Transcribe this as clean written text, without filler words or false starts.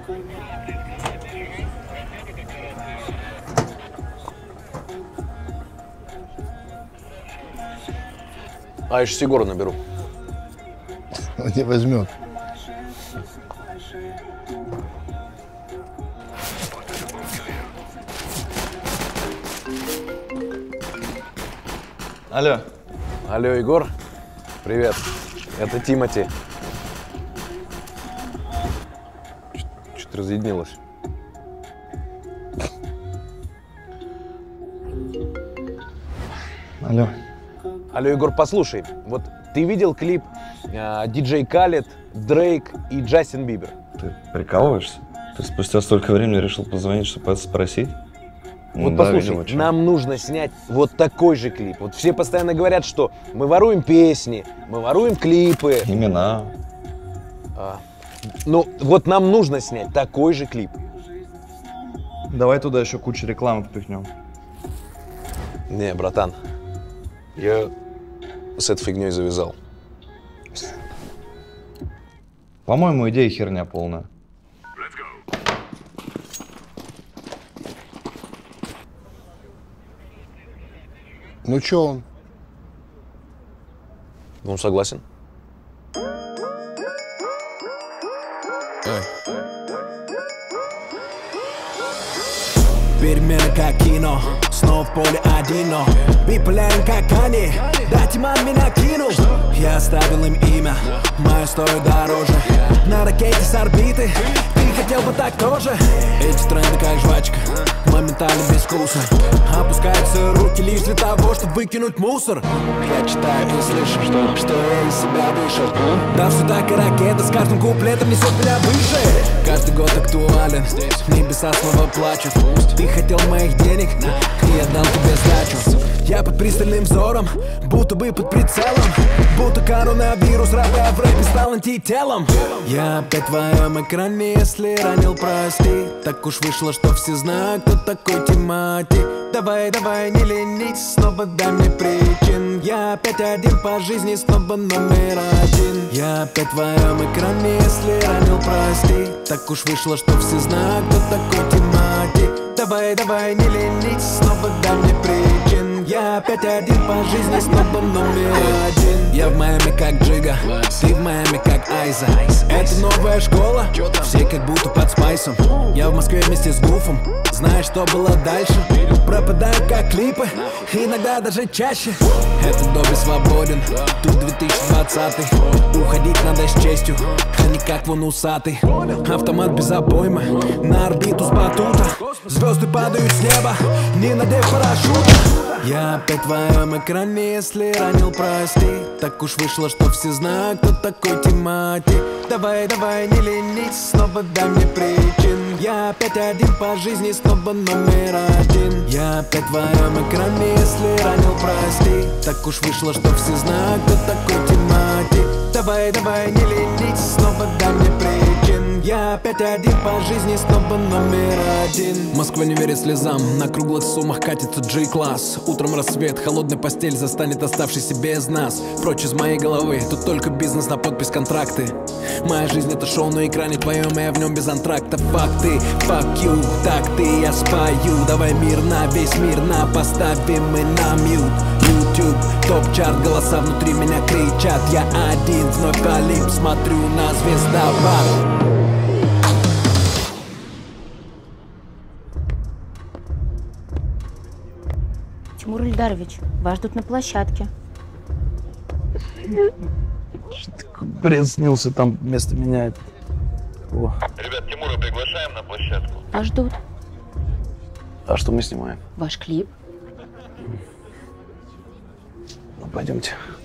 А еще Сигура наберу. Он не возьмет. Алло. Алло, Егор. Привет. Это Тимати. Что-то разъединилось. Алло. Алло, Егор, послушай. Вот ты видел клип диджей Khaled, Дрейк и Джастин Бибер? Ты прикалываешься? Ты спустя столько времени решил позвонить, чтобы это спросить? Вот да, послушай, видимо, нам нужно снять вот такой же клип. Вот все постоянно говорят, что мы воруем песни, мы воруем клипы. Имена. Ну, вот нам нужно снять такой же клип. Давай туда еще кучу рекламы впихнем. Не, братан, я с этой фигней завязал. По-моему, идея херня полная. Ну чё он? Он согласен. Перемена как кино, снова в поле один, но биполярен как они. Дайте мам меня кинул. Я оставил им имя, мое стоит дороже. На ракете с орбиты, ты хотел бы так тоже. Эти тренды как жвачка, моментально без вкуса. Опускаются руки лишь для того, чтобы выкинуть мусор. Я читаю и слышу, что я из себя вышел. Да все так и ракета с каждым куплетом несет меня выше. Каждый год актуален, небеса снова плачут. Ты хотел моих денег, и я дал тебе сдачу. Я под пристальным взором, будто бы под прицелом. Будто коронавирус, рэпа в рэпе стал антителом. Я опять в твоем экране, если ранил, прости. Так уж вышло, что все знают, кто такой Тимати. Давай, давай, не ленись, снова дай мне причин. Я опять один по жизни, снова номер один. Я опять в твоем экране, если ранил, прости. Так уж вышло, что все знают, кто такой Тимати. Давай, давай, не ленись, снова дай мне причин. Я опять один по жизни, снова номер один. Я в Майами как Джига, ты в Майами как Айза. Это новая школа, все как будто под спайсом. Я в Москве вместе с Гуфом, знаешь, что было дальше? Пропадаю как клипы, иногда даже чаще. Этот доби свободен, тут 2020. Уходить надо с честью, а не как вон усатый. Автомат без обоймы, на орбиту с батута. Звезды падают с неба, не надев парашюта. Я опять в твоем экране, если ранил, прости. Так уж вышло, что все знают, кто такой Тимати. Давай, давай, не ленись, снова дай мне причин. Я опять один по жизни, снова номер один. Я опять в твоем экране, если ранил, прости. Так уж вышло, что все знают, кто такой Тимати. Давай, давай, не ленись, снова дай мне причин. Я опять один по жизни, снова номер один. Москва не верит слезам, на круглых суммах катится G-класс. Утром рассвет, холодная постель застанет оставшийся без нас. Прочь из моей головы, тут только бизнес на подпись контракты. Моя жизнь это шоу на экране твоем, и я в нем без антракта. Факты, fuck you, так ты, я спою. Давай мирно, весь мир на поставим мы на мьют. YouTube, топ-чарт, голоса внутри меня кричат. Я один, вновь Олимп, смотрю на звездопад. Тимур Ильдарович, вас ждут на площадке. Бред снился, там место меняет. О. Ребят, Тимура приглашаем на площадку. Вас ждут. А что мы снимаем? Ваш клип. Ну, пойдемте.